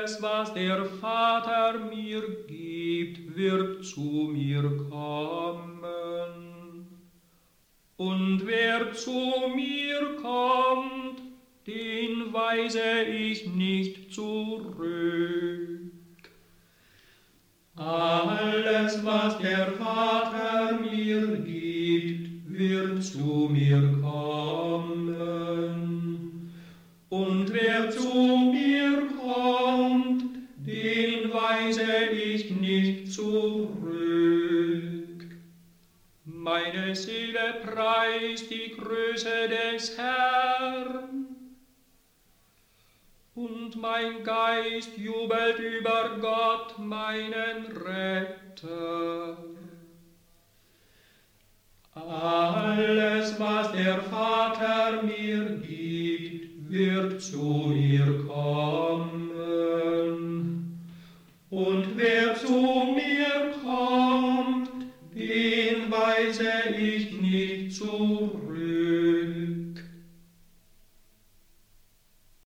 Alles, was der Vater mir gibt, wird zu mir kommen. Und wer zu mir kommt, den weise ich nicht zurück. Alles, was der Vater mir gibt, wird zu mir kommen. Und wer zu mir kommt, den weise ich nicht zurück. Meine Seele preist die Größe des Herrn, und mein Geist jubelt über Gott, meinen Retter. Alles, was der Vater mir gibt, wird zu mir kommen. Und wer zu mir kommt, den weise ich nicht zurück.